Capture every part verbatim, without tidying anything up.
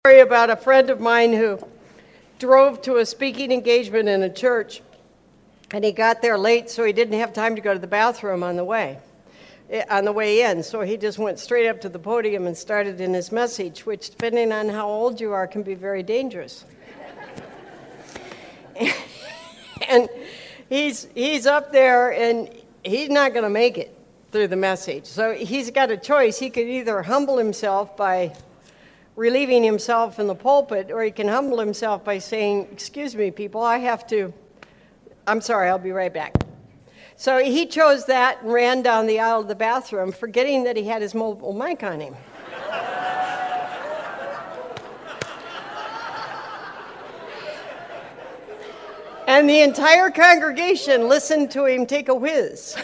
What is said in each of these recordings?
Story about a friend of mine who drove to a speaking engagement in a church, and he got there late, so he didn't have time to go to the bathroom on the way, on the way in. So he just went straight up to the podium and started in his message, which, depending on how old you are, can be very dangerous. And he's he's up there, and he's not going to make it through the message. So he's got a choice. He could either humble himself by relieving himself in the pulpit, or he can humble himself by saying, "Excuse me, people, I have to, I'm sorry, I'll be right back." So he chose that and ran down the aisle of the bathroom, forgetting that he had his mobile mic on him. And the entire congregation listened to him take a whiz.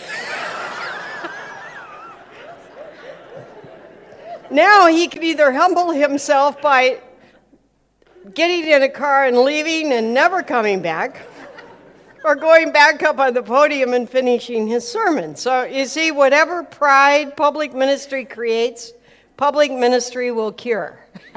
Now he could either humble himself by getting in a car and leaving and never coming back, or going back up on the podium and finishing his sermon. So you see, whatever pride public ministry creates, public ministry will cure.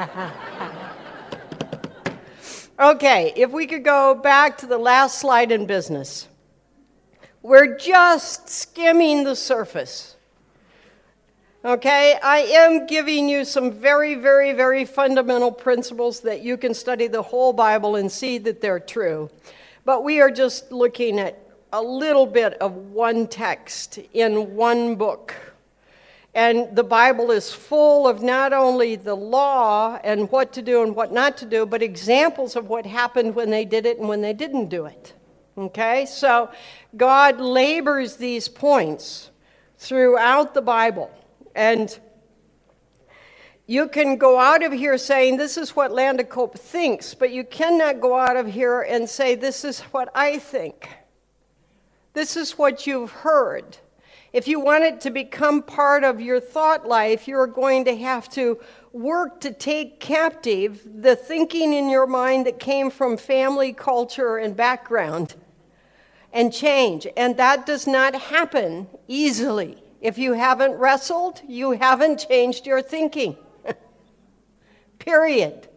Okay, if we could go back to the last slide in business. We're just skimming the surface. Okay, I am giving you some very, very, very fundamental principles that you can study the whole Bible and see that they're true. But we are just looking at a little bit of one text in one book. And the Bible is full of not only the law and what to do and what not to do, but examples of what happened when they did it and when they didn't do it. Okay, so God labors these points throughout the Bible. And you can go out of here saying, this is what Landecope thinks, but you cannot go out of here and say, this is what I think. This is what you've heard. If you want it to become part of your thought life, you're going to have to work to take captive the thinking in your mind that came from family, culture, and background and change. And that does not happen easily. If you haven't wrestled, you haven't changed your thinking. Period.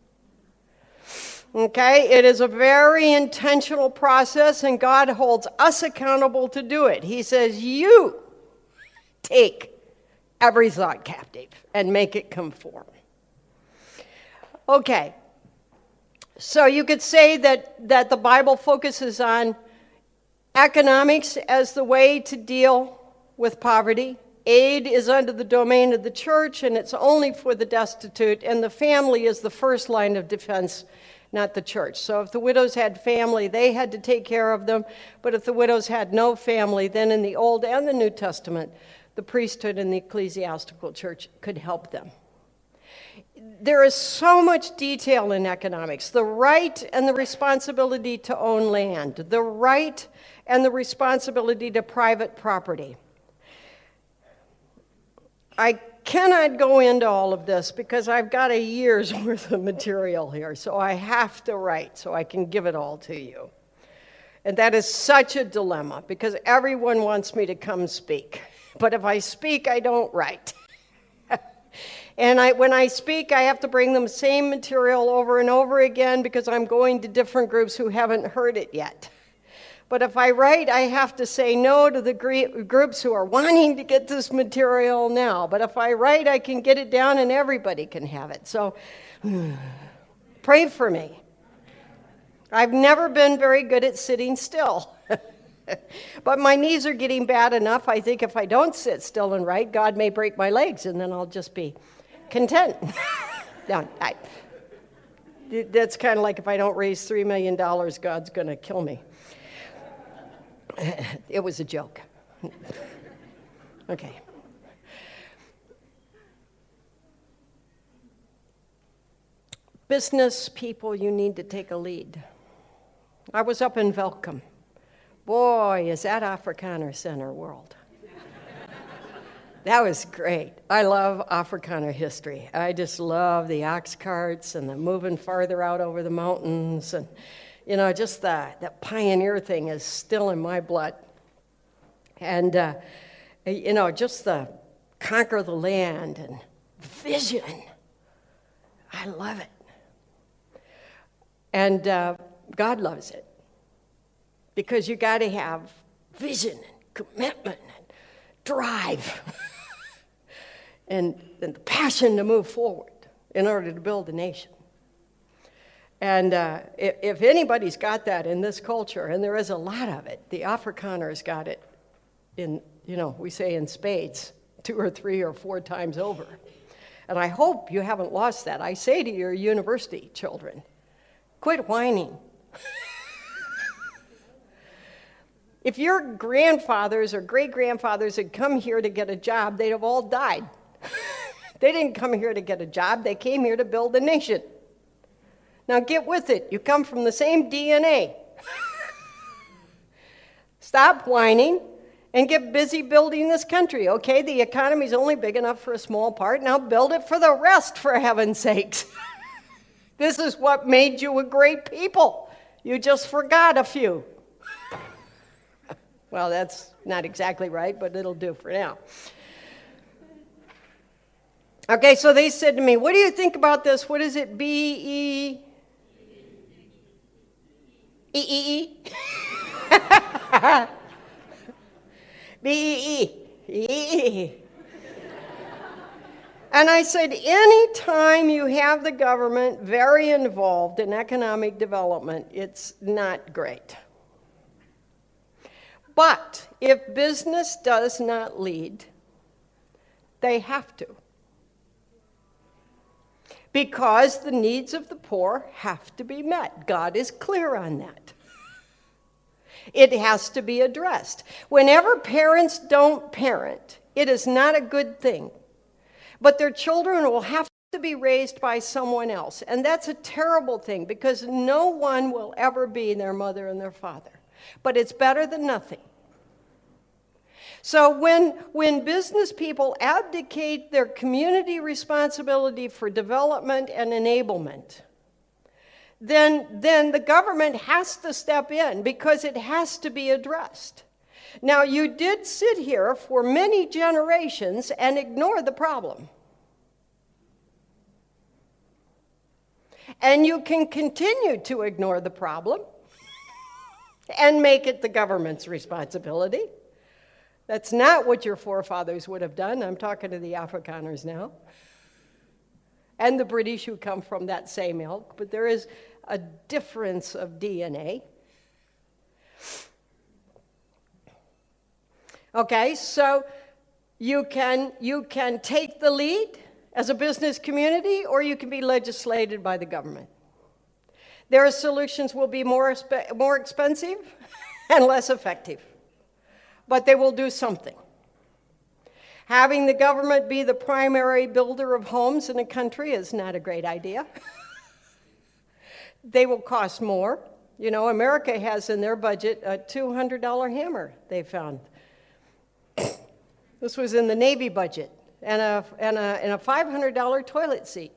Okay, it is a very intentional process, and God holds us accountable to do it. He says, you take every thought captive and make it conform. Okay, so you could say that, that the Bible focuses on economics as the way to deal with poverty. Aid is under the domain of the church, and it's only for the destitute, and the family is the first line of defense, not the church. So if the widows had family, they had to take care of them, but if the widows had no family, then in the Old and the New Testament, the priesthood and the ecclesiastical church could help them. There is so much detail in economics. The right and the responsibility to own land, the right and the responsibility to private property. I cannot go into all of this because I've got a year's worth of material here, so I have to write so I can give it all to you. And that is such a dilemma because everyone wants me to come speak. But if I speak, I don't write. And I, when I speak, I have to bring them the same material over and over again because I'm going to different groups who haven't heard it yet. But if I write, I have to say no to the groups who are wanting to get this material now. But if I write, I can get it down and everybody can have it. So pray for me. I've never been very good at sitting still. But my knees are getting bad enough. I think if I don't sit still and write, God may break my legs, and then I'll just be content. No, I, that's kind of like if I don't raise three million dollars, God's going to kill me. It was a joke. Okay. Business people, you need to take a lead. I was up in Velcom. Boy, is that Afrikaner Center world. That was great. I love Afrikaner history. I just love the ox carts and the moving farther out over the mountains, and you know, just the, the pioneer thing is still in my blood. And, uh, you know, just the conquer the land and vision. I love it. And uh, God loves it because you got to have vision and commitment and drive and, and the passion to move forward in order to build a nation. And uh, if, if anybody's got that in this culture, and there is a lot of it, the Afrikaners got it in, you know, we say in spades, two or three or four times over. And I hope you haven't lost that. I say to your university children, quit whining. If your grandfathers or great-grandfathers had come here to get a job, they'd have all died. They didn't come here to get a job. They came here to build a nation. Now get with it. You come from the same D N A. Stop whining and get busy building this country, okay? The economy's only big enough for a small part. Now build it for the rest, for heaven's sakes. This is what made you a great people. You just forgot a few. Well, that's not exactly right, but it'll do for now. Okay, so they said to me, what do you think about this? What is it? B E E E E? B E E. And I said, anytime you have the government very involved in economic development, it's not great. But if business does not lead, they have to. Because the needs of the poor have to be met. God is clear on that. It has to be addressed. Whenever parents don't parent, it is not a good thing. But their children will have to be raised by someone else. And that's a terrible thing because no one will ever be their mother and their father. But it's better than nothing. So when, when business people abdicate their community responsibility for development and enablement, then, then the government has to step in because it has to be addressed. Now, you did sit here for many generations and ignore the problem. And you can continue to ignore the problem and make it the government's responsibility. That's not what your forefathers would have done. I'm talking to the Afrikaners now. And the British who come from that same ilk, but there is a difference of D N A. Okay, so you can, you can take the lead as a business community, or you can be legislated by the government. Their solutions will be more, more expensive and less effective, but they will do something. Having the government be the primary builder of homes in a country is not a great idea. They will cost more. You know, America has in their budget a two hundred dollar hammer they found. This was in the Navy budget, and a, and a, and a five hundred dollar toilet seat.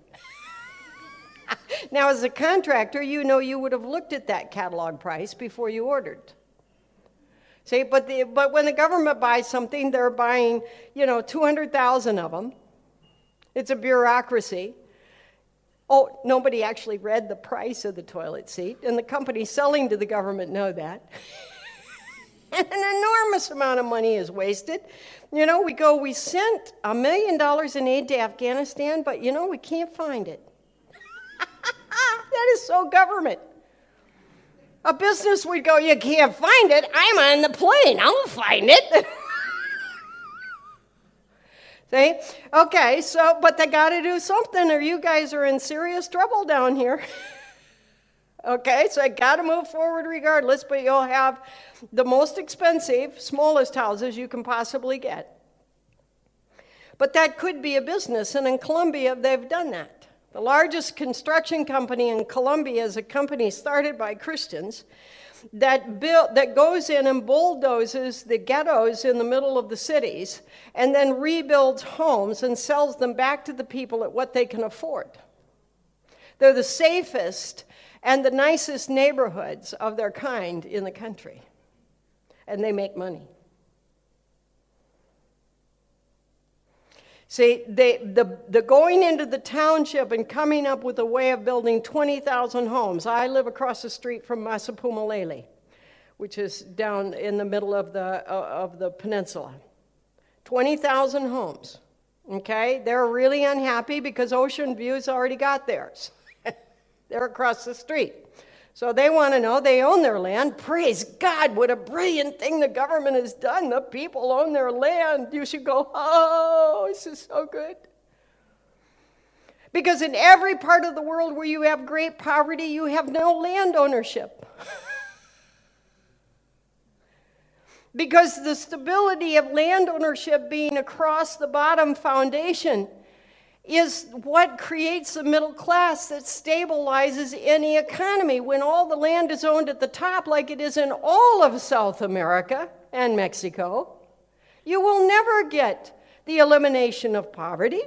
Now, as a contractor, you know you would have looked at that catalog price before you ordered. See, but, the, but when the government buys something, they're buying, you know, two hundred thousand of them. It's a bureaucracy. Oh, nobody actually read the price of the toilet seat, and the companies selling to the government know that. And an enormous amount of money is wasted. You know, we go, we sent a million dollars in aid to Afghanistan, but, you know, we can't find it. That is so government. A business would go, you can't find it, I'm on the plane, I'll find it. See? Okay, so, but they got to do something or you guys are in serious trouble down here. Okay, so I got to move forward regardless, but you'll have the most expensive, smallest houses you can possibly get. But that could be a business, and in Colombia, they've done that. The largest construction company in Colombia is a company started by Christians that, build, that goes in and bulldozes the ghettos in the middle of the cities and then rebuilds homes and sells them back to the people at what they can afford. They're the safest and the nicest neighborhoods of their kind in the country, and they make money. See, they, the, the going into the township and coming up with a way of building twenty thousand homes. I live across the street from Masapumalele, which is down in the middle of the, uh, of the peninsula. twenty thousand homes, okay? They're really unhappy because Ocean View's already got theirs. They're across the street. So they want to know they own their land. Praise God, what a brilliant thing the government has done. The people own their land. You should go, oh, this is so good. Because in every part of the world where you have great poverty, you have no land ownership. Because the stability of land ownership being across the bottom foundation is what creates the middle class that stabilizes any economy. When all the land is owned at the top, like it is in all of South America and Mexico, you will never get the elimination of poverty.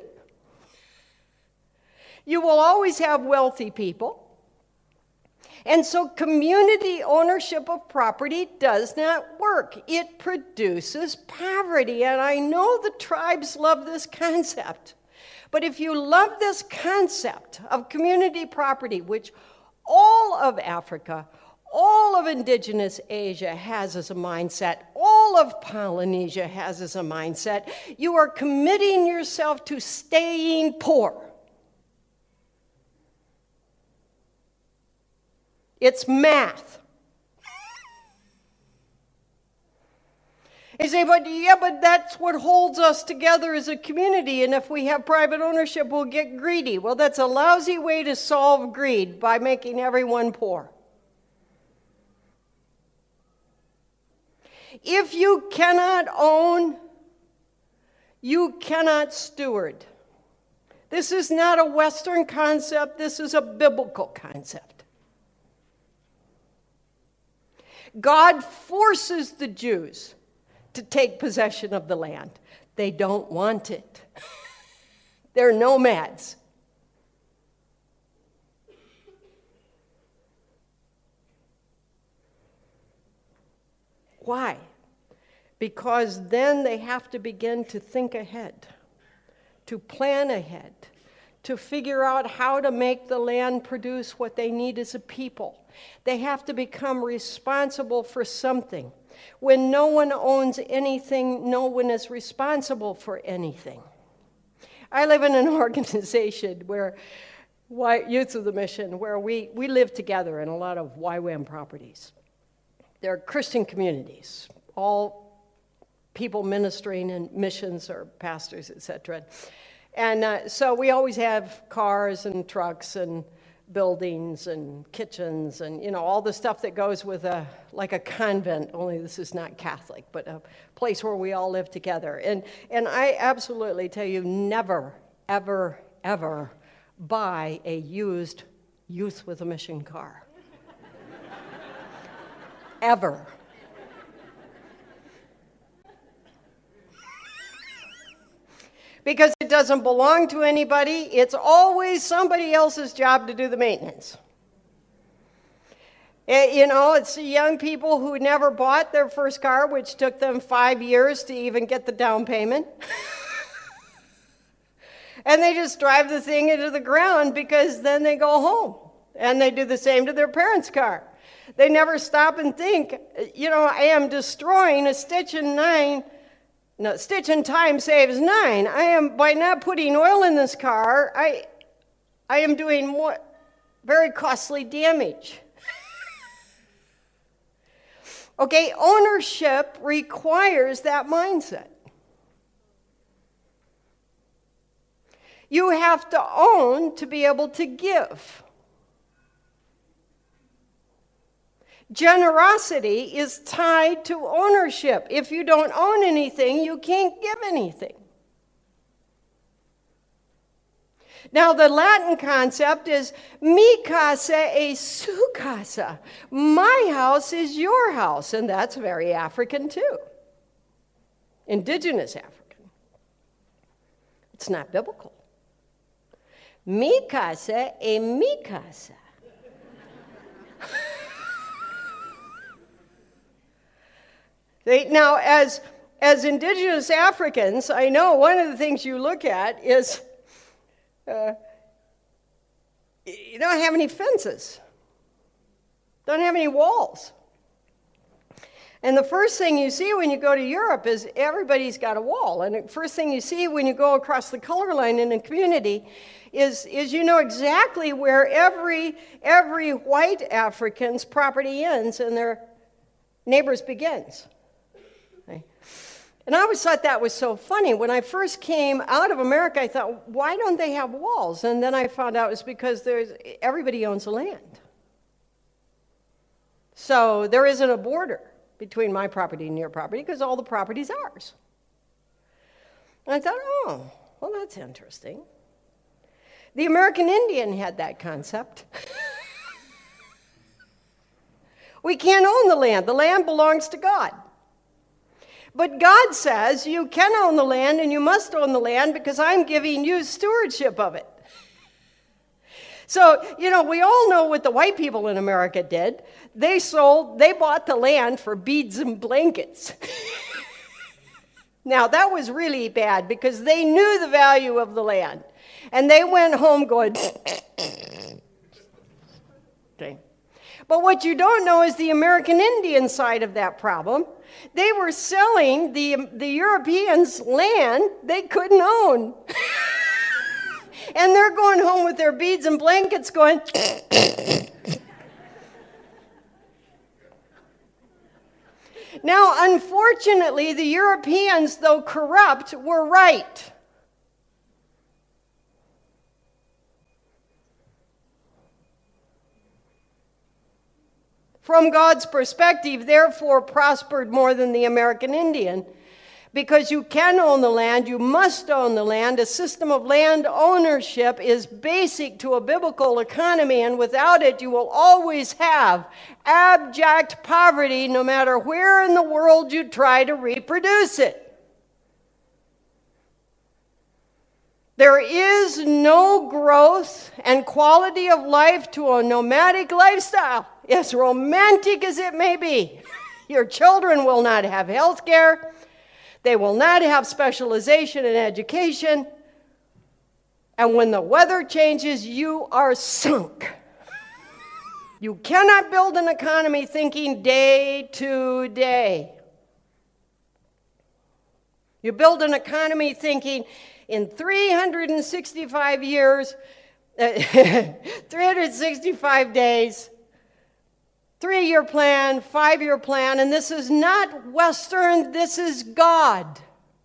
You will always have wealthy people. And so community ownership of property does not work. It produces poverty. And I know the tribes love this concept. But if you love this concept of community property, which all of Africa, all of indigenous Asia has as a mindset, all of Polynesia has as a mindset, you are committing yourself to staying poor. It's math. You say, but yeah, but that's what holds us together as a community, and if we have private ownership, we'll get greedy. Well, that's a lousy way to solve greed, by making everyone poor. If you cannot own, you cannot steward. This is not a Western concept, this is a biblical concept. God forces the Jews to take possession of the land. They don't want it. They're nomads. Why? Because then they have to begin to think ahead, to plan ahead, to figure out how to make the land produce what they need as a people. They have to become responsible for something. When no one owns anything, no one is responsible for anything. I live in an organization where, Youth of the Mission, where we, we live together in a lot of Y WAM properties. They're Christian communities, all people ministering in missions or pastors, et cetera. And uh, so we always have cars and trucks and buildings and kitchens and, you know, all the stuff that goes with a, like a convent, only this is not Catholic, but a place where we all live together. And, and I absolutely tell you, never, ever, ever buy a used Youth with a Mission car. Ever. Because it doesn't belong to anybody. It's always somebody else's job to do the maintenance. It, you know, it's the young people who never bought their first car, which took them five years to even get the down payment. And they just drive the thing into the ground because then they go home. And they do the same to their parents' car. They never stop and think, you know, I am destroying a stitch in nine. No, stitch in time saves nine. I am, by not putting oil in this car, I, I am doing more, very costly damage. Okay, ownership requires that mindset. You have to own to be able to give. Generosity is tied to ownership. If you don't own anything, you can't give anything. Now, the Latin concept is mi casa e su casa. My house is your house, and that's very African too. Indigenous African. It's not biblical. Mi casa e mi casa. Now, as as indigenous Africans, I know one of the things you look at is uh, you don't have any fences, don't have any walls. And the first thing you see when you go to Europe is everybody's got a wall. And the first thing you see when you go across the color line in a community is, is you know exactly where every, every white African's property ends and their neighbor's begins. Okay? And I always thought that was so funny. When I first came out of America, I thought, why don't they have walls? And then I found out it was because there's, everybody owns the land. So there isn't a border between my property and your property because all the property's ours. And I thought, oh, well, that's interesting. The American Indian had that concept. We can't own the land. The land belongs to God. But God says you can own the land and you must own the land because I'm giving you stewardship of it. So, you know, we all know what the white people in America did. They sold, they bought the land for beads and blankets. Now, that was really bad because they knew the value of the land. And they went home going, okay. But what you don't know is the American Indian side of that problem. They were selling the, the Europeans land they couldn't own. And they're going home with their beads and blankets going, Now, unfortunately, the Europeans, though corrupt, were right. From God's perspective, therefore, prospered more than the American Indian. Because you can own the land, you must own the land. A system of land ownership is basic to a biblical economy, and without it, you will always have abject poverty no matter where in the world you try to reproduce it. There is no growth and quality of life to a nomadic lifestyle, as romantic as it may be. Your children will not have health care. They will not have specialization in education. And when the weather changes, you are sunk. You cannot build an economy thinking day to day. You build an economy thinking in three hundred sixty-five years, three hundred sixty-five days, three-year plan, five-year plan, and this is not Western, this is God.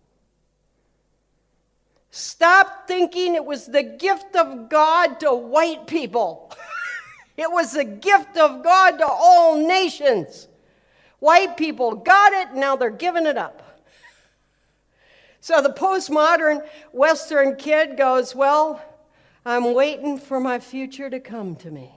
Stop thinking it was the gift of God to white people. It was the gift of God to all nations. White people got it, now they're giving it up. So the postmodern Western kid goes, well, I'm waiting for my future to come to me.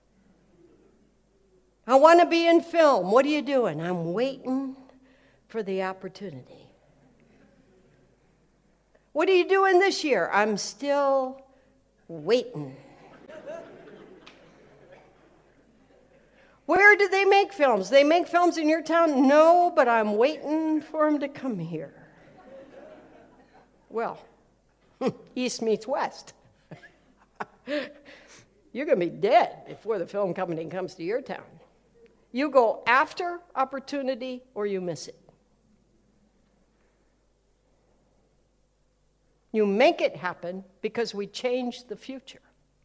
I want to be in film. What are you doing? I'm waiting for the opportunity. What are you doing this year? I'm still waiting. Where do they make films? They make films in your town? No, but I'm waiting for them to come here. Well, East meets West. You're going to be dead before the film company comes to your town. You go after opportunity or you miss it. You make it happen because we change the future.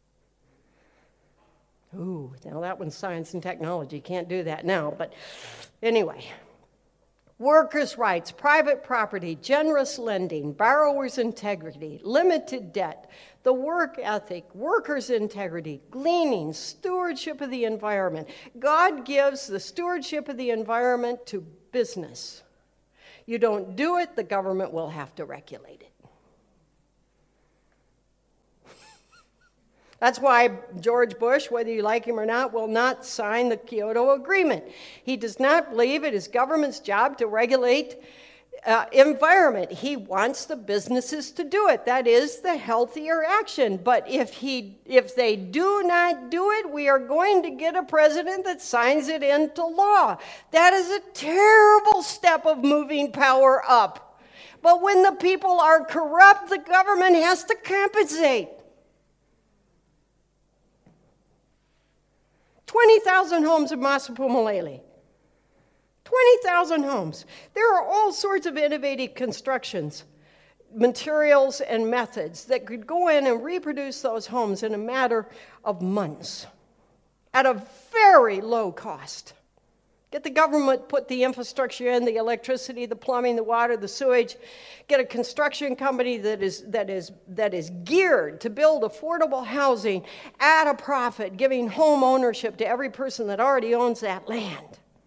Ooh, now that one's science and technology. Can't do that now, but anyway. Workers' rights, private property, generous lending, borrowers' integrity, limited debt, the work ethic, workers' integrity, gleaning, stewardship of the environment. God gives the stewardship of the environment to business. You don't do it, the government will have to regulate it. That's why George Bush, whether you like him or not, will not sign the Kyoto Agreement. He does not believe it is government's job to regulate Uh, environment. He wants the businesses to do it. That is the healthier action. But if he, if they do not do it, we are going to get a president that signs it into law. That is a terrible step of moving power up. But when the people are corrupt, the government has to compensate. twenty thousand homes in Massapequa. twenty thousand homes. There are all sorts of innovative constructions, materials, and methods that could go in and reproduce those homes in a matter of months at a very low cost. Get the government, put the infrastructure in, the electricity, the plumbing, the water, the sewage. Get a construction company that is, that is, that is geared to build affordable housing at a profit, giving home ownership to every person that already owns that land.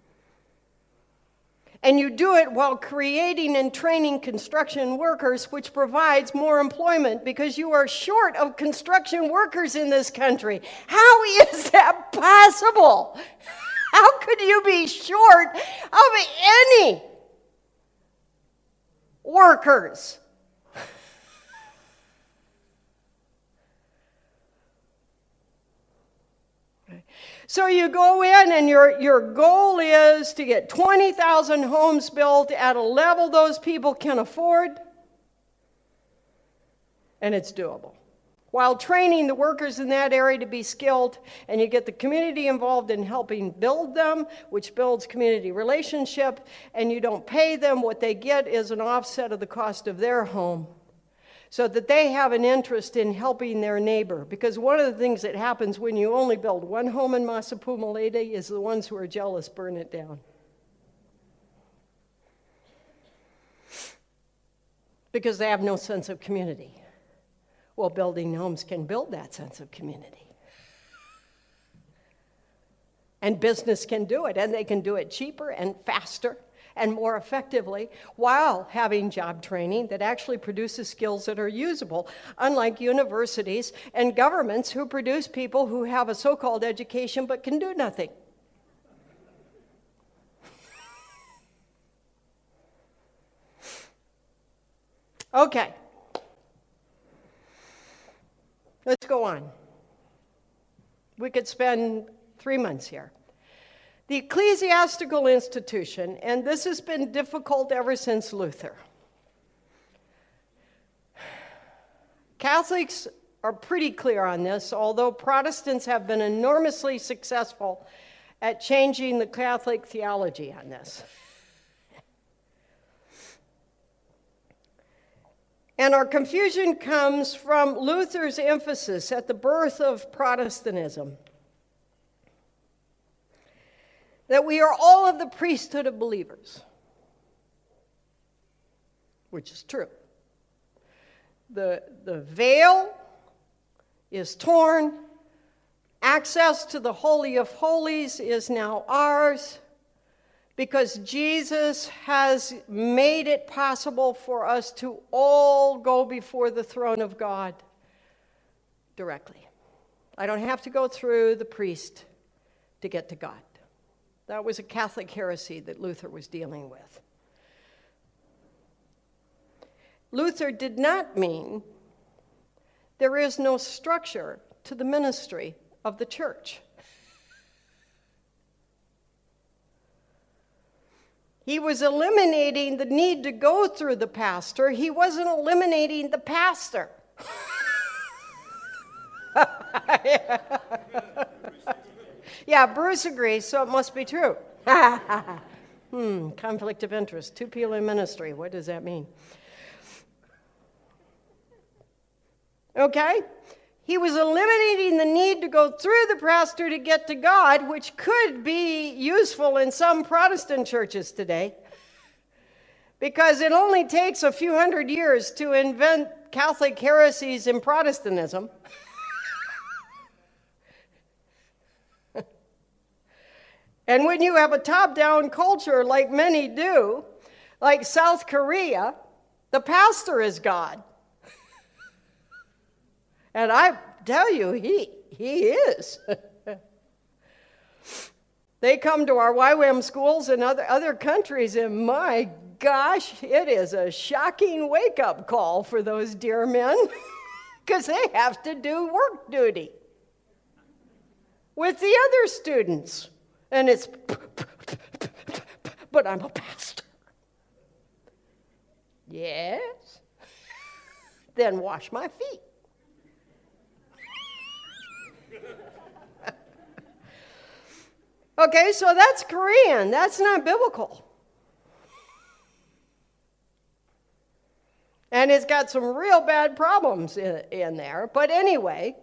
And you do it while creating and training construction workers, which provides more employment because you are short of construction workers in this country. How is that possible? How could you be short of any workers? So you go in and your, your goal is to get twenty thousand homes built at a level those people can afford, and it's doable. While training the workers in that area to be skilled, and you get the community involved in helping build them, which builds community relationship, and you don't pay them, what they get is an offset of the cost of their home, so that they have an interest in helping their neighbor. Because one of the things that happens when you only build one home in Massapequa is the ones who are jealous burn it down. Because they have no sense of community. Well, building homes can build that sense of community. And business can do it, and they can do it cheaper and faster and more effectively while having job training that actually produces skills that are usable, unlike universities and governments who produce people who have a so-called education but can do nothing. Okay. Let's go on. We could spend three months here. The ecclesiastical institution, and this has been difficult ever since Luther. Catholics are pretty clear on this, although Protestants have been enormously successful at changing the Catholic theology on this. And our confusion comes from Luther's emphasis at the birth of Protestantism that we are all of the priesthood of believers, which is true. The, the veil is torn. Access to the Holy of Holies is now ours, because Jesus has made it possible for us to all go before the throne of God directly. I don't have to go through the priest to get to God. That was a Catholic heresy that Luther was dealing with. Luther did not mean there is no structure to the ministry of the church. He was eliminating the need to go through the pastor. He wasn't eliminating the pastor. Yeah, Bruce agrees, so it must be true. hmm, conflict of interest. Two people in ministry. What does that mean? Okay? He was eliminating the need to go through the pastor to get to God, which could be useful in some Protestant churches today, because it only takes a few hundred years to invent Catholic heresies in Protestantism. And when you have a top-down culture like many do, like South Korea, the pastor is God. And I tell you, he, he is. They come to our Y WAM schools in other, other countries, and my gosh, it is a shocking wake-up call for those dear men because they have to do work duty with the other students. And it's, but I'm a pastor. Yes. Then wash my feet. Okay, so that's Korean. That's not biblical. And it's got some real bad problems in, in there. But anyway,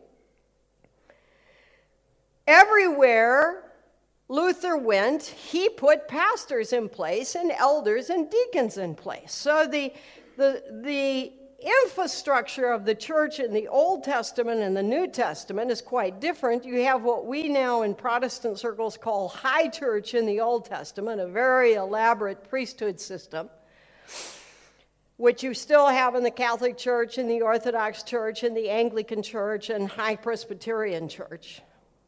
everywhere Luther went, he put pastors in place and elders and deacons in place. So the, the, the infrastructure of the church in the Old Testament and the New Testament is quite different. You have what we now in Protestant circles call high church in the Old Testament, a very elaborate priesthood system, which you still have in the Catholic Church, in the Orthodox Church, in the Anglican Church, and High Presbyterian Church.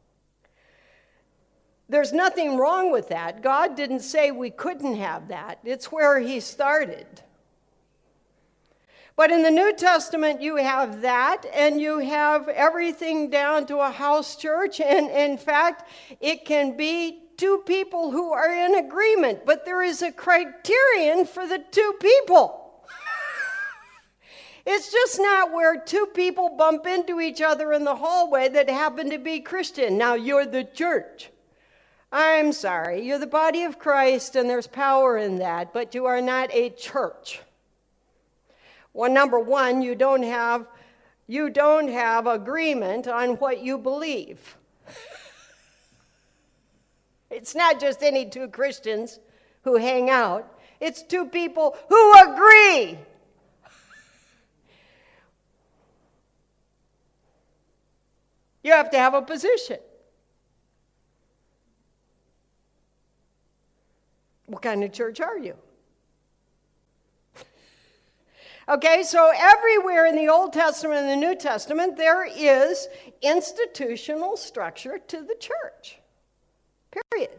There's nothing wrong with that. God didn't say we couldn't have that. It's where he started. But in the New Testament, you have that, and you have everything down to a house church. And in fact, it can be two people who are in agreement, but there is a criterion for the two people. It's just not where two people bump into each other in the hallway that happen to be Christian. Now, you're the church. I'm sorry, you're the body of Christ, and there's power in that, but you are not a church. Well, number one, you don't have, you don't have agreement on what you believe. It's not just any two Christians who hang out. It's two people who agree. You have to have a position. What kind of church are you? Okay, so everywhere in the Old Testament and the New Testament, there is institutional structure to the church. Period.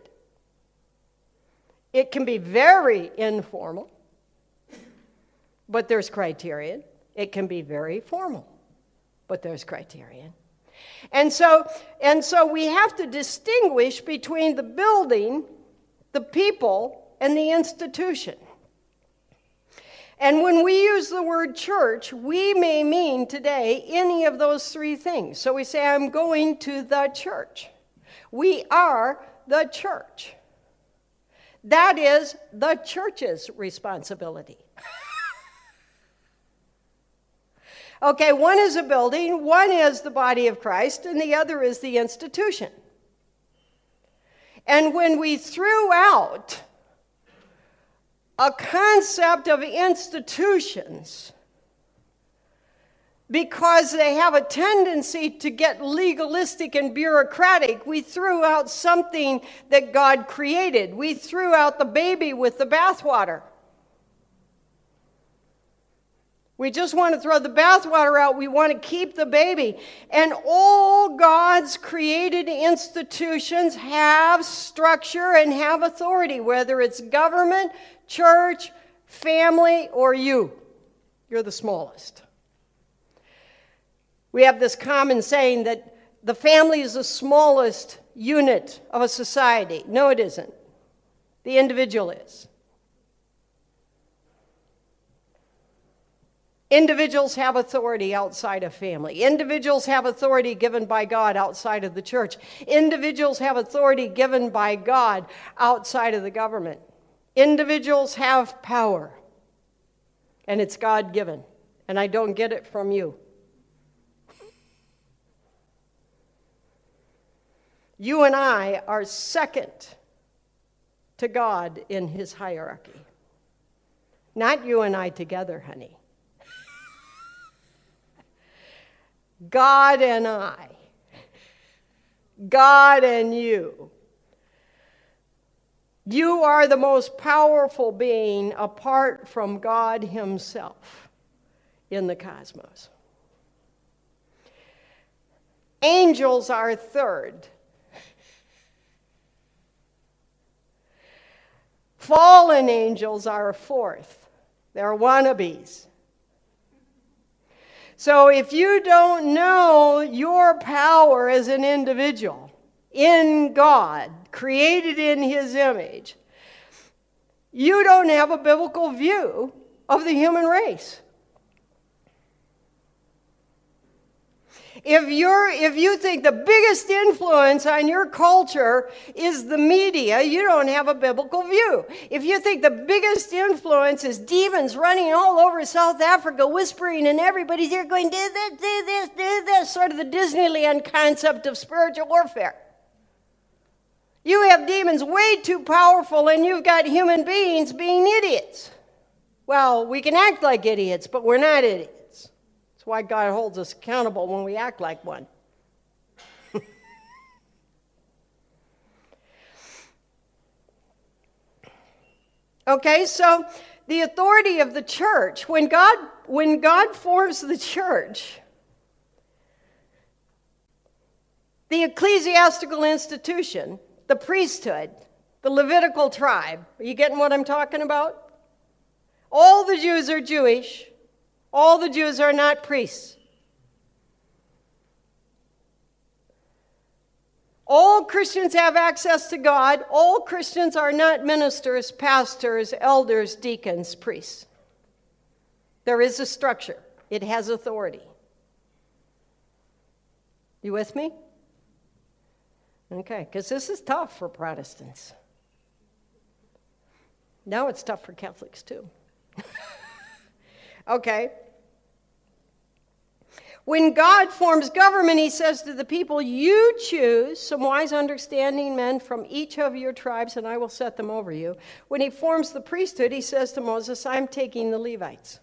It can be very informal, but there's criterion. It can be very formal, but there's criterion. And so, and so we have to distinguish between the building, the people, and the institution. And when we use the word church, we may mean today any of those three things. So we say, I'm going to the church. We are the church. That is the church's responsibility. Okay, one is a building, one is the body of Christ, and the other is the institution. And when we threw out a concept of institutions because they have a tendency to get legalistic and bureaucratic, we threw out something that God created. We threw out the baby with the bathwater. We just want to throw the bathwater out. We want to keep the baby. And all God's created institutions have structure and have authority, whether it's government, church, family, or you. You're the smallest. We have this common saying that the family is the smallest unit of a society. No, it isn't. The individual is. Individuals have authority outside of family. Individuals have authority given by God outside of the church. Individuals have authority given by God outside of the government. Individuals have power, and it's God-given, and I don't get it from you. You and I are second to God in his hierarchy. Not you and I together, honey. God and I. God and you. You are the most powerful being apart from God himself in the cosmos. Angels are third. Fallen angels are a fourth. They're wannabes. So if you don't know your power as an individual in God, created in His image, you don't have a biblical view of the human race. If you're, if you think the biggest influence on your culture is the media, you don't have a biblical view. If you think the biggest influence is demons running all over South Africa, whispering in everybody's ear, going, do this, do this, do this, sort of the Disneyland concept of spiritual warfare. You have demons way too powerful, and you've got human beings being idiots. Well, we can act like idiots, but we're not idiots. That's why God holds us accountable when we act like one. Okay, so the authority of the church, when God, when God forms the church, the ecclesiastical institution, the priesthood, the Levitical tribe, are you getting what I'm talking about? All the Jews are Jewish. All the Jews are not priests. All Christians have access to God. All Christians are not ministers, pastors, elders, deacons, priests. There is a structure. It has authority. You with me? Okay, because this is tough for Protestants. Now it's tough for Catholics too. Okay. When God forms government, He says to the people, you choose some wise, understanding men from each of your tribes, and I will set them over you. When He forms the priesthood, He says to Moses, I'm taking the Levites.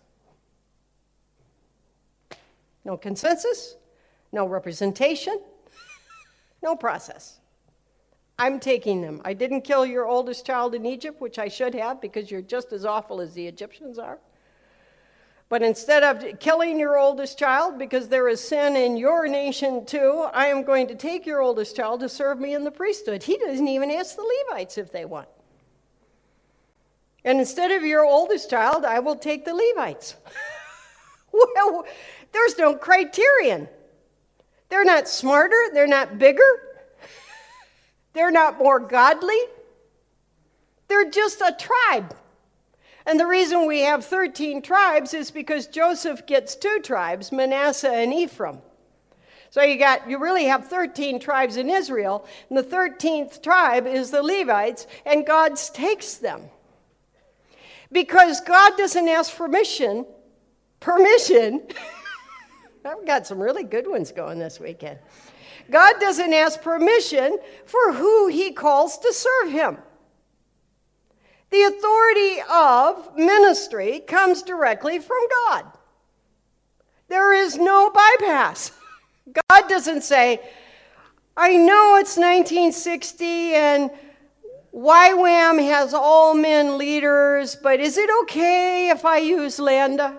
No consensus, no representation, no process. I'm taking them. I didn't kill your oldest child in Egypt, which I should have, because you're just as awful as the Egyptians are. But instead of killing your oldest child, because there is sin in your nation too, I am going to take your oldest child to serve me in the priesthood. He doesn't even ask the Levites if they want. And instead of your oldest child, I will take the Levites. Well, there's no criterion. They're not smarter. They're not bigger. They're not more godly. They're just a tribe. And the reason we have thirteen tribes is because Joseph gets two tribes, Manasseh and Ephraim. So you got you really have thirteen tribes in Israel, and the thirteenth tribe is the Levites, and God takes them. Because God doesn't ask permission, permission. I've got some really good ones going this weekend. God doesn't ask permission for who He calls to serve Him. The authority of ministry comes directly from God. There is no bypass. God doesn't say, I know it's nineteen sixty and Y WAM has all men leaders, but is it okay if I use Landa?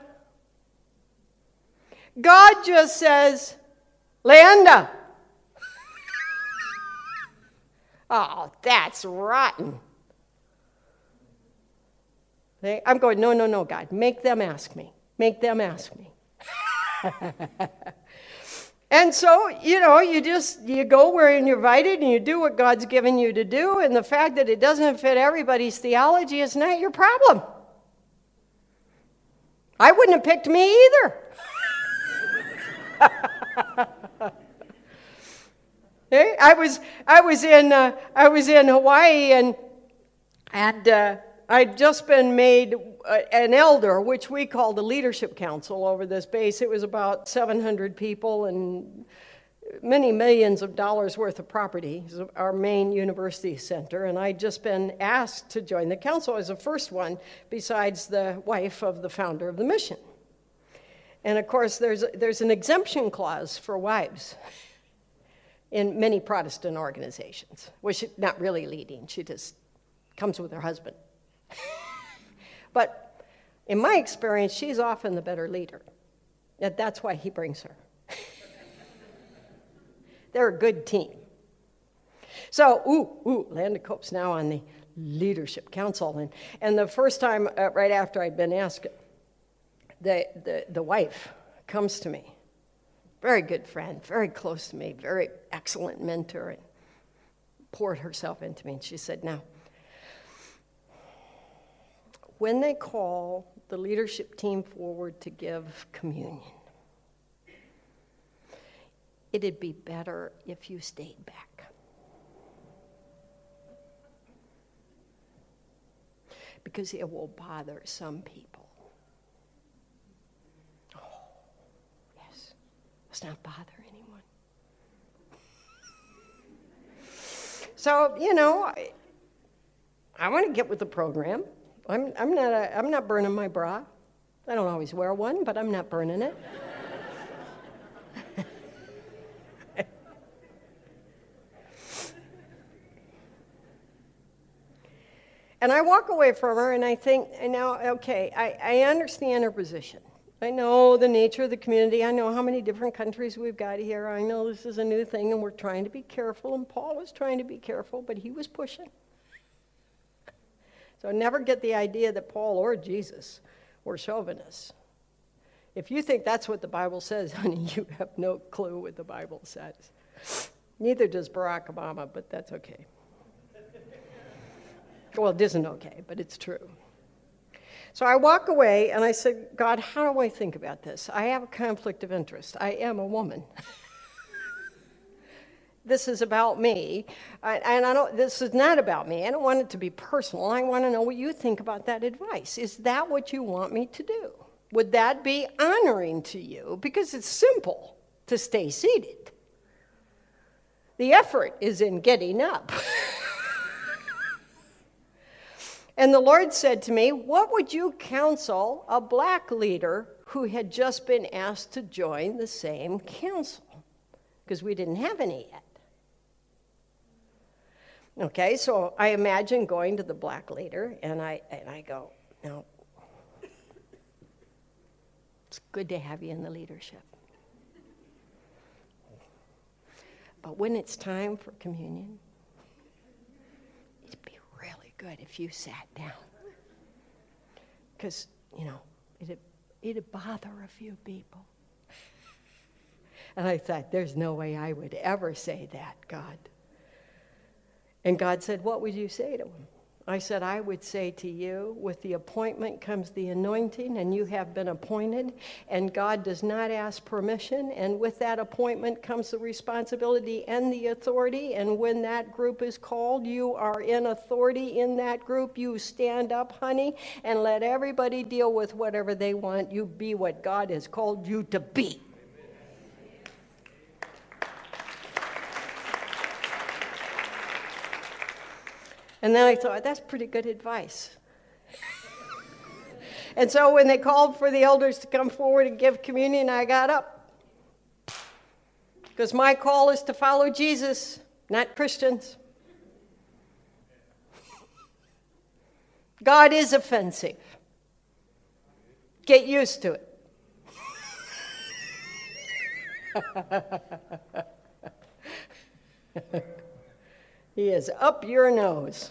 God just says, Landa. Oh, that's rotten. I'm going, no, no, no, God. Make them ask me. Make them ask me. And so, you know, you just, you go where you're invited and you do what God's given you to do. And the fact that it doesn't fit everybody's theology is not your problem. I wouldn't have picked me either. Hey, I was, I was in, uh, I was in Hawaii and, and, uh, I'd just been made an elder, which we called a leadership council over this base. It was about seven hundred people and many millions of dollars worth of property. It was our main university center, and I'd just been asked to join the council. I was the first one, besides the wife of the founder of the mission. And of course, there's, there's an exemption clause for wives in many Protestant organizations, which is not really leading. She just comes with her husband. But in my experience, she's often the better leader. And that's why he brings her. They're a good team. So, ooh, ooh, Landa Cope's now on the leadership council. And, and the first time, uh, right after I'd been asked, the, the, the wife comes to me, very good friend, very close to me, very excellent mentor, and poured herself into me. And she said, now, when they call the leadership team forward to give communion, it'd be better if you stayed back. Because it will bother some people. Oh, yes. Let's not bother anyone. So, you know, I, I want to get with the program. I'm, I'm, not a, I'm not burning my bra. I don't always wear one, but I'm not burning it. And I walk away from her and I think, now, okay, I, I understand her position. I know the nature of the community. I know how many different countries we've got here. I know this is a new thing and we're trying to be careful. And Paul was trying to be careful, but he was pushing. So never get the idea that Paul or Jesus were chauvinists. If you think that's what the Bible says, honey, you have no clue what the Bible says. Neither does Barack Obama, but that's okay. Well, it isn't okay, but it's true. So I walk away and I said, God, how do I think about this? I have a conflict of interest. I am a woman. This is about me, I, and I don't, this is not about me. I don't want it to be personal. I want to know what you think about that advice. Is that what you want me to do? Would that be honoring to you? Because it's simple to stay seated. The effort is in getting up. And the Lord said to me, what would you counsel a black leader who had just been asked to join the same council? Because we didn't have any yet. Okay, so I imagine going to the black leader, and I, and I go, no, it's good to have you in the leadership. But when it's time for communion, really good if you sat down. Because, you know, it'd, it'd bother a few people. And I thought, there's no way I would ever say that, God. And God said, what would you say to him? I said, I would say to you, with the appointment comes the anointing, and you have been appointed, and God does not ask permission, and with that appointment comes the responsibility and the authority, and when that group is called, you are in authority in that group. You stand up, honey, and let everybody deal with whatever they want. You be what God has called you to be. And then I thought, that's pretty good advice. And so when they called for the elders to come forward and give communion, I got up. Because my call is to follow Jesus, not Christians. God is offensive. Get used to it. He is up your nose.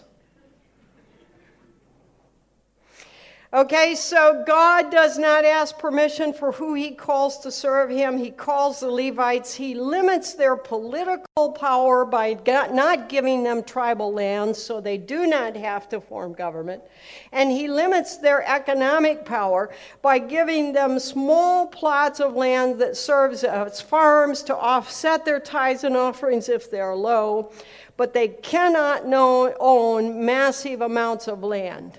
Okay, so God does not ask permission for who he calls to serve him. He calls the Levites. He limits their political power by not giving them tribal lands, so they do not have to form government. And he limits their economic power by giving them small plots of land that serves as farms to offset their tithes and offerings if they're low. But they cannot know, own massive amounts of land.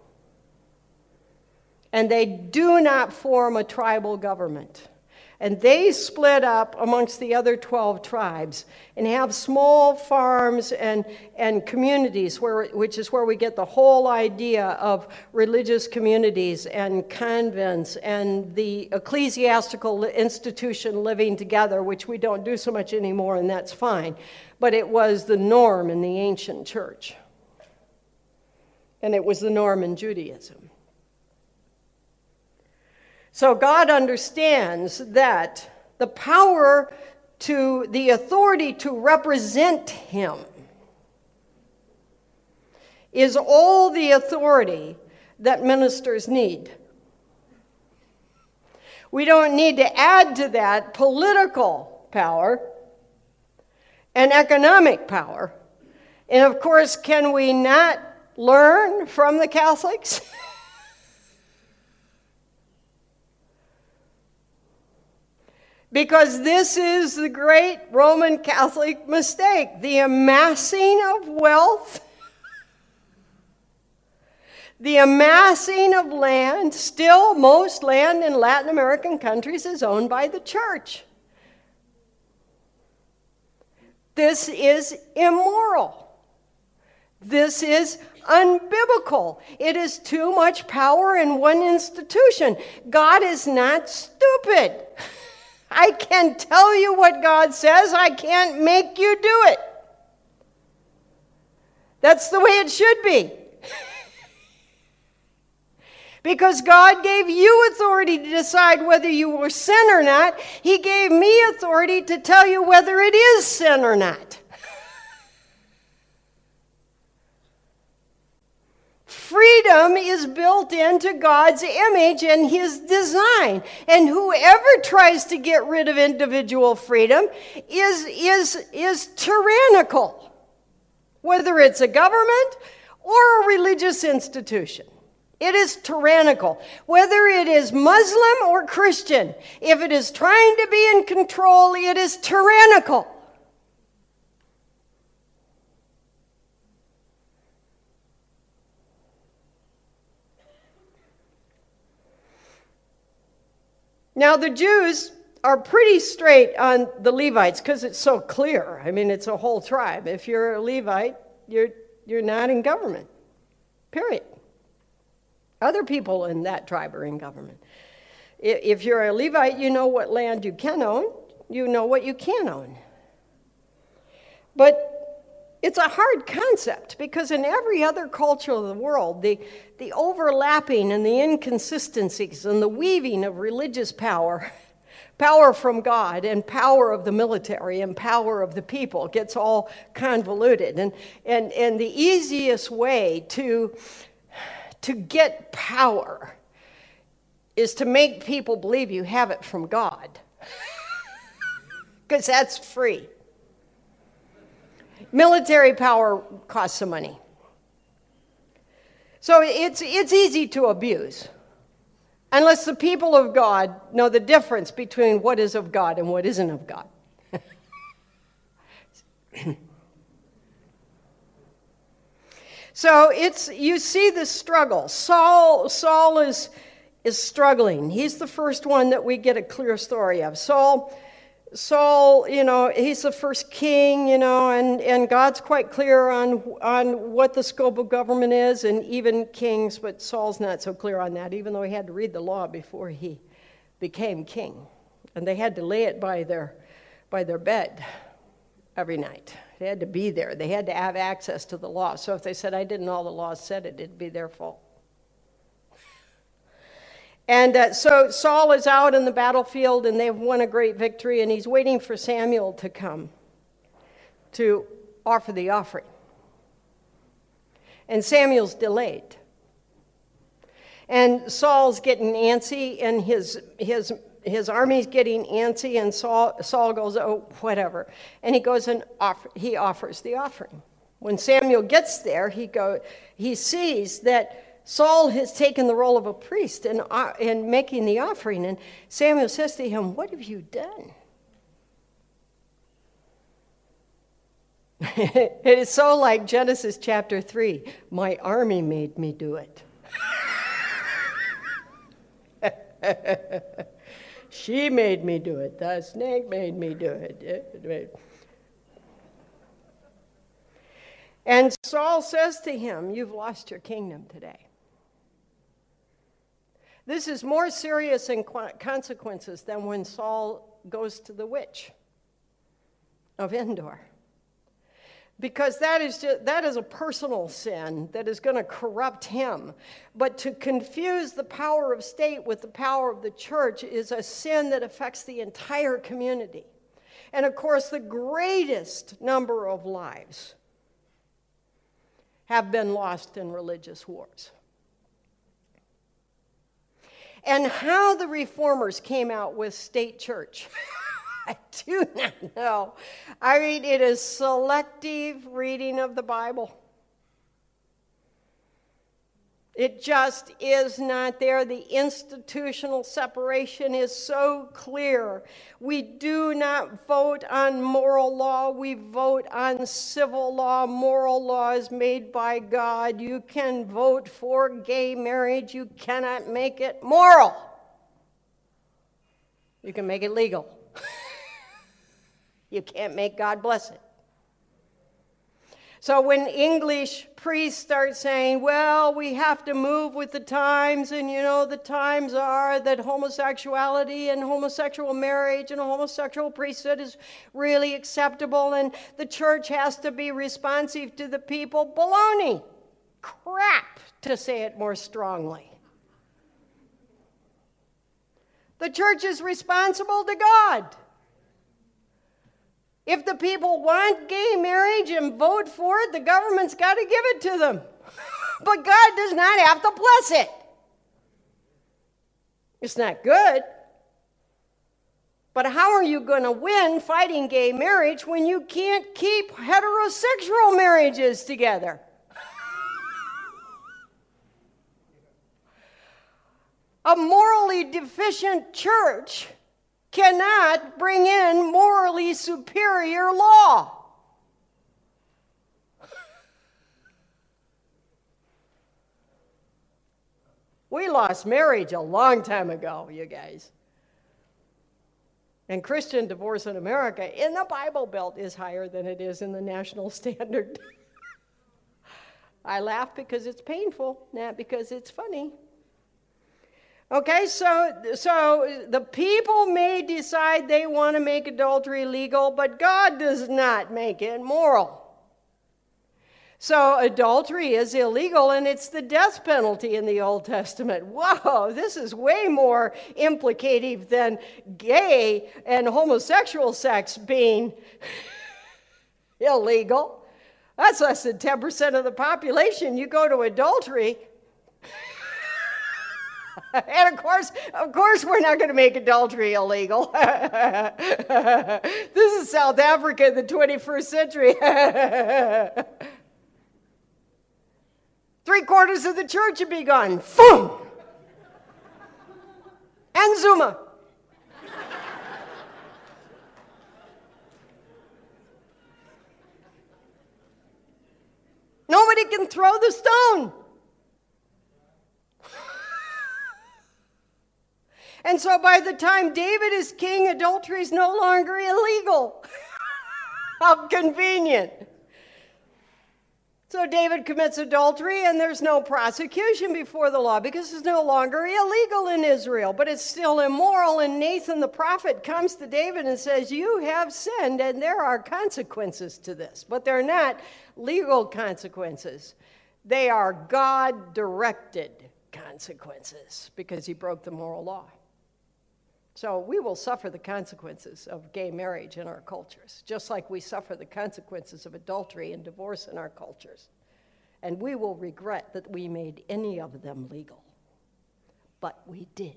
And they do not form a tribal government. And they split up amongst the other twelve tribes and have small farms and, and communities, where, which is where we get the whole idea of religious communities and convents and the ecclesiastical institution living together, which we don't do so much anymore, and that's fine. But it was the norm in the ancient church. And it was the norm in Judaism. So God understands that the power to, the authority to represent him is all the authority that ministers need. We don't need to add to that political power and economic power. And of course, can we not learn from the Catholics? Because this is the great Roman Catholic mistake, the amassing of wealth, the amassing of land. Still, most land in Latin American countries is owned by the church. This is immoral. This is unbiblical. It is too much power in one institution. God is not stupid. I can tell you what God says. I can't make you do it. That's the way it should be. Because God gave you authority to decide whether you will sin or not. He gave me authority to tell you whether it is sin or not. Freedom is built into God's image and his design. And whoever tries to get rid of individual freedom is, is, is tyrannical, whether it's a government or a religious institution. It is tyrannical, whether it is Muslim or Christian. If it is trying to be in control, it is tyrannical. Now, the Jews are pretty straight on the Levites because it's so clear. I mean, it's a whole tribe. If you're a Levite, you're, you're not in government, period. Other people in that tribe are in government. If you're a Levite, you know what land you can own. You know what you can't own. But it's a hard concept because in every other culture of the world, the, the overlapping and the inconsistencies and the weaving of religious power, power from God and power of the military and power of the people gets all convoluted. And, and, and the easiest way to, to get power is to make people believe you have it from God. Because that's free. Military power costs some money. So it's, it's easy to abuse. Unless the people of God know the difference between what is of God and what isn't of God. So it's, you see the struggle. Saul, Saul is, is struggling. He's the first one that we get a clear story of. Saul... Saul, you know, he's the first king, you know, and, and God's quite clear on, on what the scope of government is, and even kings, but Saul's not so clear on that, even though he had to read the law before he became king. And they had to lay it by their, by their bed every night. They had to be there. They had to have access to the law. So if they said, I didn't know all the law said it, it'd be their fault. And uh, so Saul is out in the battlefield, and they've won a great victory, and he's waiting for Samuel to come to offer the offering. And Samuel's delayed. And Saul's getting antsy, and his his his army's getting antsy, and Saul, Saul goes, oh, whatever. And he goes and offer, he offers the offering. When Samuel gets there, he go he sees that Saul has taken the role of a priest in, uh, in making the offering. And Samuel says to him, what have you done? It is so like Genesis chapter three. My army made me do it. She made me do it. The snake made me do it. And Saul says to him, you've lost your kingdom today. This is more serious in consequences than when Saul goes to the witch of Endor. Because that is, just, that is a personal sin that is going to corrupt him. But to confuse the power of state with the power of the church is a sin that affects the entire community. And of course, the greatest number of lives have been lost in religious wars. And how the reformers came out with state church, I do not know. I mean, it is selective reading of the Bible. It just is not there. The institutional separation is so clear. We do not vote on moral law. We vote on civil law. Moral law is made by God. You can vote for gay marriage. You cannot make it moral. You can make it legal. You can't make God bless it. So when English priests start saying, well, we have to move with the times, and you know, the times are that homosexuality and homosexual marriage and a homosexual priesthood is really acceptable, and the church has to be responsive to the people. Baloney. Crap, to say it more strongly. The church is responsible to God. If the people want gay marriage and vote for it, the government's got to give it to them. But God does not have to bless it. It's not good. But how are you going to win fighting gay marriage when you can't keep heterosexual marriages together? A morally deficient church cannot bring in morally superior law. We lost marriage a long time ago, you guys. And Christian divorce in America in the Bible Belt is higher than it is in the national standard. I laugh because it's painful, not because it's funny. Okay, so, so the people may decide they want to make adultery legal, but God does not make it moral. So adultery is illegal, and it's the death penalty in the Old Testament. Whoa, this is way more implicative than gay and homosexual sex being illegal. That's less than ten percent of the population. You go to adultery. And of course, of course, we're not going to make adultery illegal. This is South Africa in the twenty-first century. Three quarters of the church would be gone. Boom! And Zuma. Nobody can throw the stone. And so by the time David is king, adultery is no longer illegal. How convenient. So David commits adultery, and there's no prosecution before the law because it's no longer illegal in Israel, but it's still immoral. And Nathan the prophet comes to David and says, you have sinned, and there are consequences to this. But they're not legal consequences. They are God-directed consequences because he broke the moral law. So we will suffer the consequences of gay marriage in our cultures, just like we suffer the consequences of adultery and divorce in our cultures. And we will regret that we made any of them legal. But we did.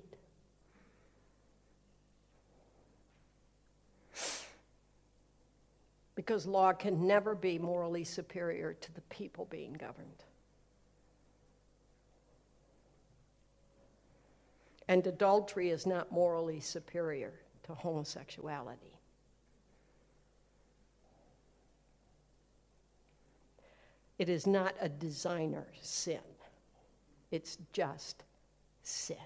Because law can never be morally superior to the people being governed. And adultery is not morally superior to homosexuality. It is not a designer sin. It's just sin.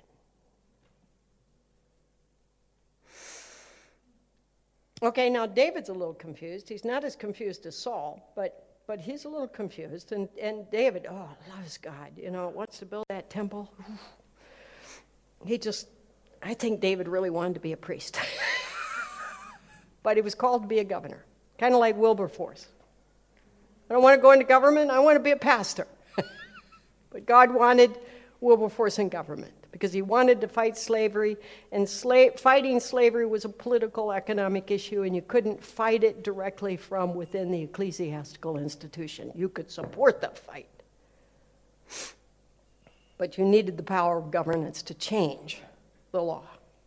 Okay, now David's a little confused. He's not as confused as Saul, but, but he's a little confused. And, and David, oh, loves God, you know, wants to build that temple. He just, I think David really wanted to be a priest. But he was called to be a governor, kind of like Wilberforce. I don't want to go into government, I want to be a pastor. But God wanted Wilberforce in government because he wanted to fight slavery, and sla- fighting slavery was a political, economic issue, and you couldn't fight it directly from within the ecclesiastical institution. You could support the fight, but you needed the power of governance to change the law.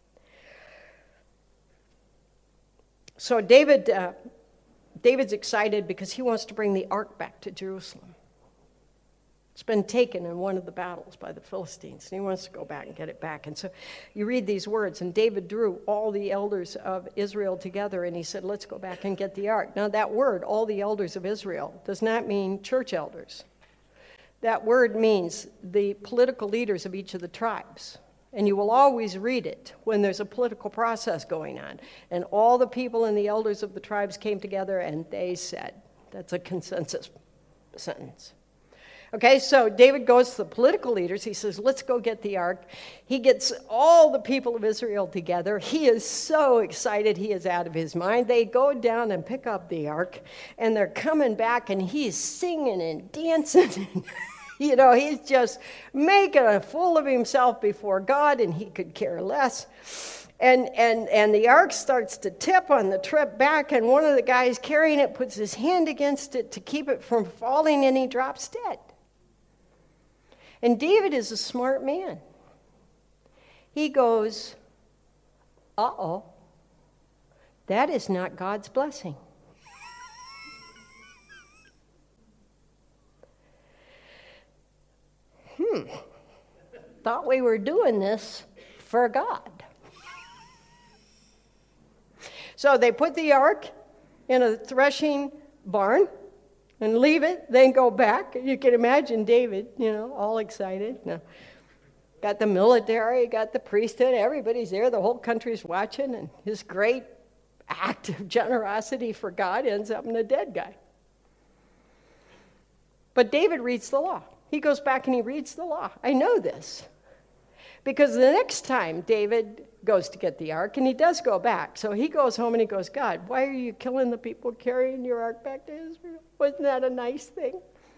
So David, uh, David's excited because he wants to bring the ark back to Jerusalem. It's been taken in one of the battles by the Philistines, and he wants to go back and get it back. And so you read these words, and David drew all the elders of Israel together, and he said, let's go back and get the ark. Now that word, all the elders of Israel, does not mean church elders. That word means the political leaders of each of the tribes. And you will always read it when there's a political process going on. And all the people and the elders of the tribes came together, and they said, that's a consensus sentence. Okay, so David goes to the political leaders. He says, let's go get the ark. He gets all the people of Israel together. He is so excited. He is out of his mind. They go down and pick up the ark, and they're coming back, and he's singing and dancing. You know, he's just making a fool of himself before God, and he could care less. And, and, and the ark starts to tip on the trip back, and one of the guys carrying it puts his hand against it to keep it from falling, and he drops dead. And David is a smart man. He goes, uh-oh, that is not God's blessing. Hmm, thought we were doing this for God. So they put the ark in a threshing barn and leave it, then go back. You can imagine David, you know, all excited. Now, got the military, got the priesthood, everybody's there, the whole country's watching, and his great act of generosity for God ends up in a dead guy. But David reads the law. He goes back and he reads the law. I know this. Because the next time David goes to get the ark, and he does go back, so he goes home and he goes, God, why are you killing the people carrying your ark back to Israel? Wasn't that a nice thing?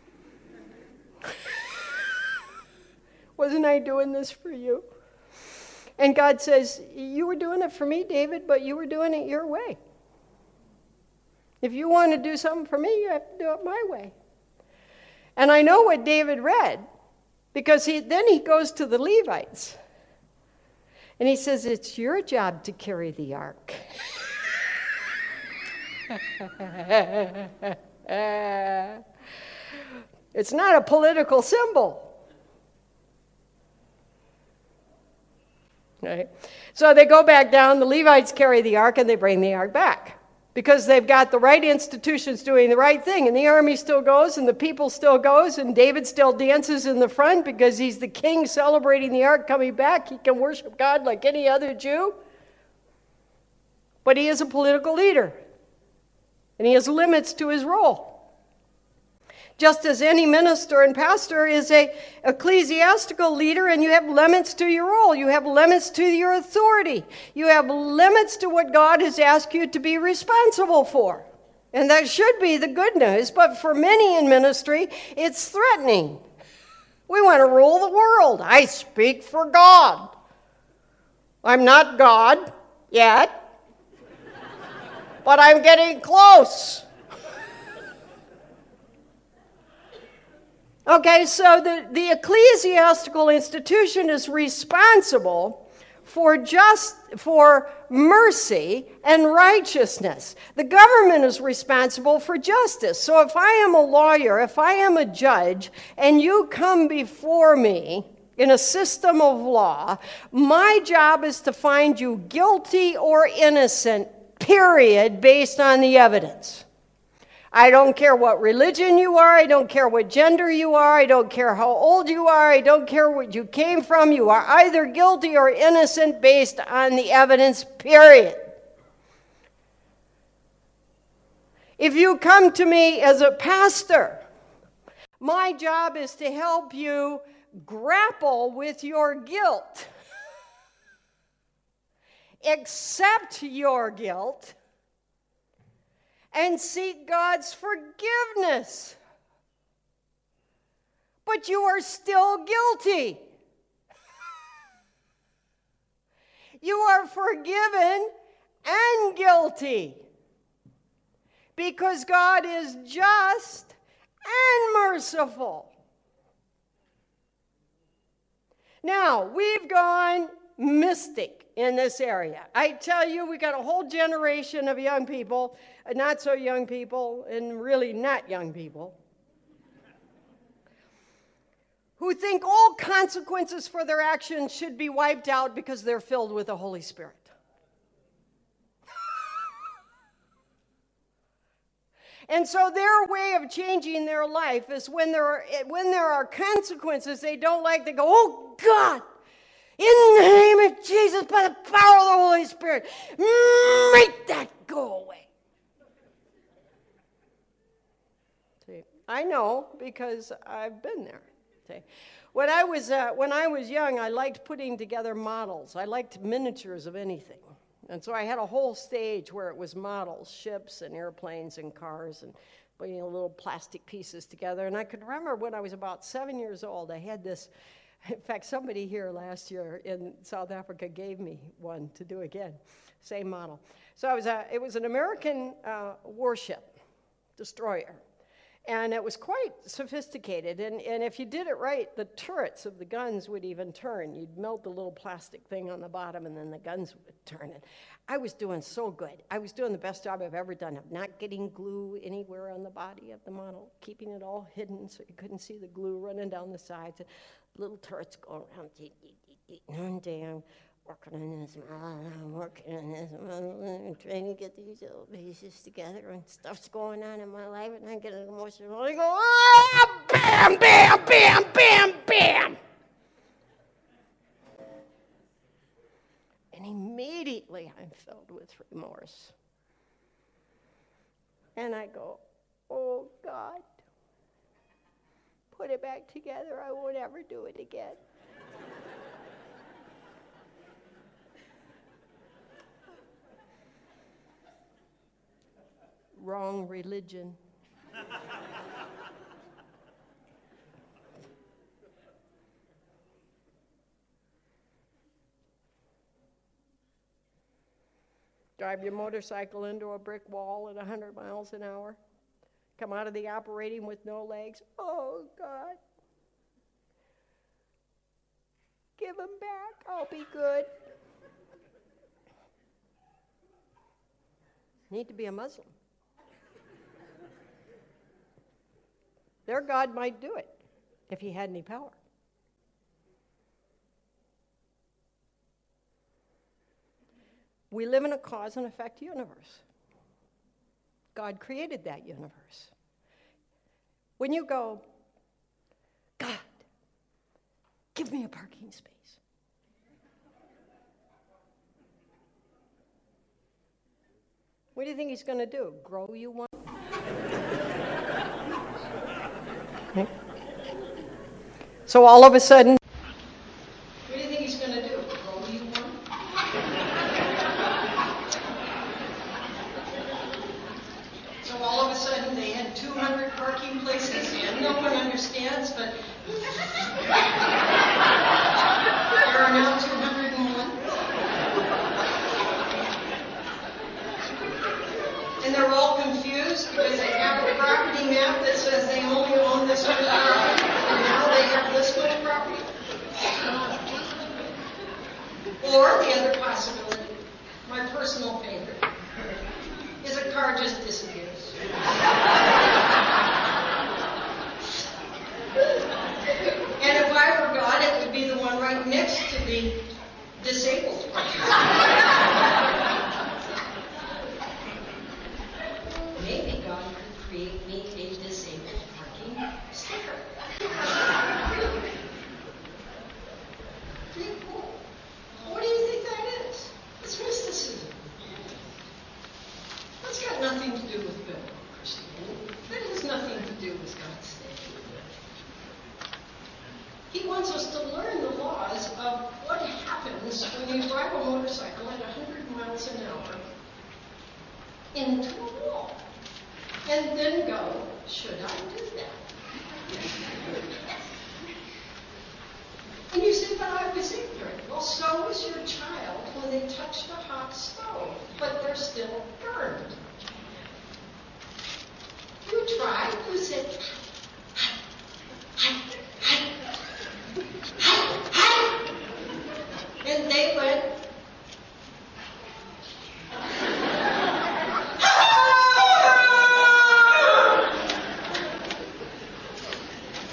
Wasn't I doing this for you? And God says, you were doing it for me, David, but you were doing it your way. If you want to do something for me, you have to do it my way. And I know what David read, because he, then he goes to the Levites. And he says, it's your job to carry the ark. It's not a political symbol. Right? So they go back down, the Levites carry the ark, and they bring the ark back. Because they've got the right institutions doing the right thing. And the army still goes, and the people still goes, and David still dances in the front because he's the king celebrating the ark coming back. He can worship God like any other Jew. But he is a political leader. And he has limits to his role. Just as any minister and pastor is a ecclesiastical leader, and you have limits to your role. You have limits to your authority. You have limits to what God has asked you to be responsible for. And that should be the good news, but for many in ministry, it's threatening. We want to rule the world. I speak for God. I'm not God yet, but I'm getting close. Okay, so the, the ecclesiastical institution is responsible for just for mercy and righteousness. The government is responsible for justice. So if I am a lawyer, if I am a judge, and you come before me in a system of law, my job is to find you guilty or innocent, period, based on the evidence. I don't care what religion you are. I don't care what gender you are. I don't care how old you are. I don't care what you came from. You are either guilty or innocent based on the evidence, period. If you come to me as a pastor, my job is to help you grapple with your guilt, accept your guilt, and seek God's forgiveness. But you are still guilty. You are forgiven and guilty because God is just and merciful. Now, we've gone mystic in this area. I tell you, we got a whole generation of young people, not so young people, and really not young people, who think all consequences for their actions should be wiped out because they're filled with the Holy Spirit. And so their way of changing their life is when there are, when there are consequences they don't like, they go, oh God, in the name of Jesus, by the power of the Holy Spirit, make that go away. See, I know because I've been there. See, when I was uh, when I was young, I liked putting together models. I liked miniatures of anything. And so I had a whole stage where it was models, ships and airplanes and cars and putting little plastic pieces together. And I could remember when I was about seven years old, I had this. In fact, somebody here last year in South Africa gave me one to do again, same model. So I was a, it was an American uh, warship, destroyer. And it was quite sophisticated. And, and if you did it right, the turrets of the guns would even turn. You'd melt the little plastic thing on the bottom, and then the guns would turn. And I was doing so good. I was doing the best job I've ever done of not getting glue anywhere on the body of the model, keeping it all hidden so you couldn't see the glue running down the sides. And little turrets going around. One day I'm working on this model, I'm working on this model, and I'm trying to get these little pieces together, and stuff's going on in my life, and I get emotional. I go, ah, bam, bam, bam, bam, bam. And immediately I'm filled with remorse. And I go, oh, God, put it back together. I won't ever do it again. Wrong religion. Drive your motorcycle into a brick wall at one hundred miles an hour. Come out of the operating with no legs. Oh, God. Give them back. I'll be good. Need to be a Muslim. Their God might do it if he had any power. We live in a cause and effect universe. God created that universe. When you go, God, give me a parking space. What do you think he's going to do? Grow you one? Okay. So all of a sudden, what do you think he's going to do? Grow you one? So all of a sudden they had two hundred parking places, and no one understands, but there are now two hundred one. And they're all confused because they have a property map that says they only own this much property, and now they have this much property. Or the other possibility, my personal favorite, is a car just disappears. And if I were God, it would be the one right next to the disabled one. Maybe God could create me a disabled parking sticker. Pretty cool. What do you think that is? It's mysticism. That's got nothing to do with biblical Christianity. That has nothing to do with God's thinking. He wants us to learn the laws of what happens when you drive a motorcycle at one hundred miles an hour into a wall. And then go, should I do that? And you say, but I was ignorant. Well, so was your child when they touched a hot stove, but they're still burned. You tried, you said, hi, hi, hi, hi, hi.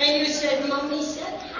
And you said, Mommy said?